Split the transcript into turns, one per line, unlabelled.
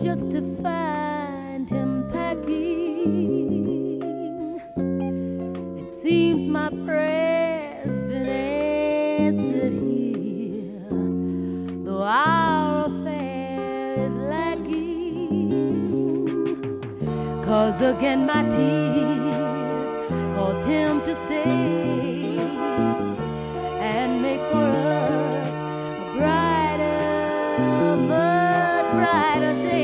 just to find him packing. It seems my prayer's been answered here, though our affair is lacking. 'Cause again my tears caused him to stay.